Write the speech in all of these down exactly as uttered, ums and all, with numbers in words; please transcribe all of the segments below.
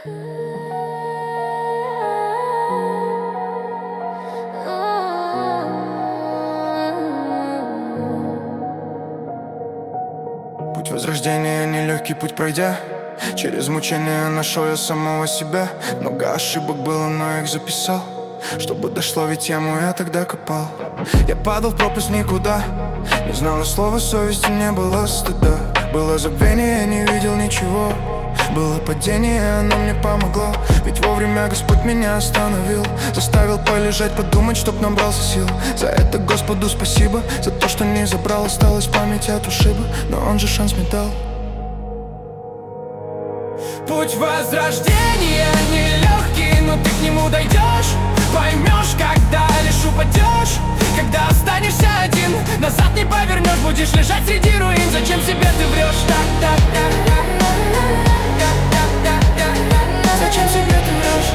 Путь возрождения, нелегкий путь пройдя, через мучения нашел я самого себя. Много ошибок было, но их записал, чтобы дошло, ведь яму я тогда копал. Я падал в пропасть никуда, не знал ни слова совести, не было стыда. Было забвение, я не видел ничего. Было падение, оно мне помогло, ведь вовремя Господь меня остановил. Заставил полежать, подумать, чтоб набрался сил. За это Господу спасибо, за то, что не забрал. Осталась память от ушиба, но он же шанс мне дал. Путь возрождения нелегкий, но ты к нему дойдешь. Поймешь, когда лишь упадешь, когда останешься один, назад не повернешь, будешь лежать среди руин. Зачем себе ты врешь? Так, так, так, так. Зачем себе ты врешь?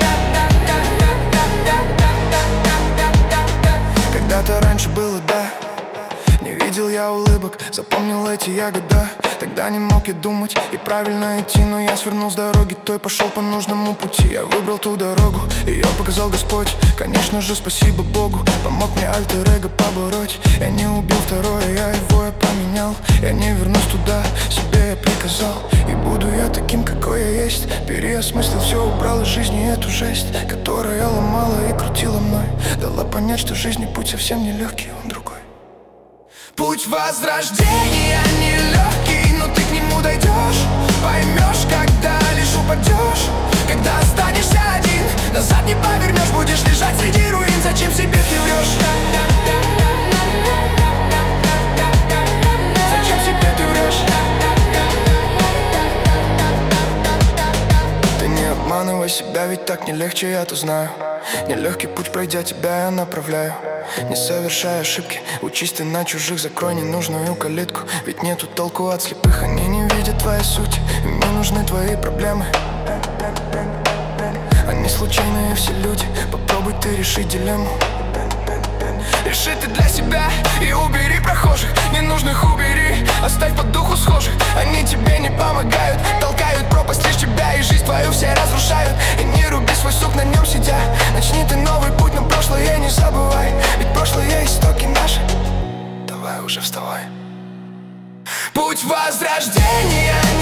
Когда-то раньше было, да, не видел я улыбок, запомнил эти я года. Тогда не мог я думать и правильно идти, но я свернул с дороги той, пошел по нужному пути. Я выбрал ту дорогу, ее показал Господь. Конечно же, спасибо Богу, помог мне альтер-эго побороть. Я не убил второе, я его я поменял. Я не вернусь туда, себе я приказал. И буду я таким, какой я есть. Переосмыслил все, убрал из жизни эту жесть, которая ломала и крутила мной. Дала понять, что жизнь и путь совсем не легкий, он другой. Путь возрождения нелегкий, но ты к нему дойдешь. Поймешь, когда лишь упадешь, когда останешься один, назад не повернешь, будешь лежать среди руин. Зачем себе ты врешь? Зачем себе ты врешь? Ты не обманывай себя, ведь так не легче, я-то знаю. Нелегкий путь пройдя, тебя я направляю. Не совершай ошибки, учись ты на чужих, закрой ненужную калитку. Ведь нету толку от слепых, они не видят твоей сути. Им не нужны твои проблемы, они случайные все люди. Попробуй ты решить дилемму. Реши ты для себя и убери прохожих, ненужных убери, оставь по духу схожих. Они тебе не помогают, толкают пропасть лишь тебя, и жизнь твою все разрушают. И не руби свой сук, на нем сидя. Начни ты новый путь, но прошлое не забывай, ведь прошлое истоки наши. Давай уже вставай. Путь возрождения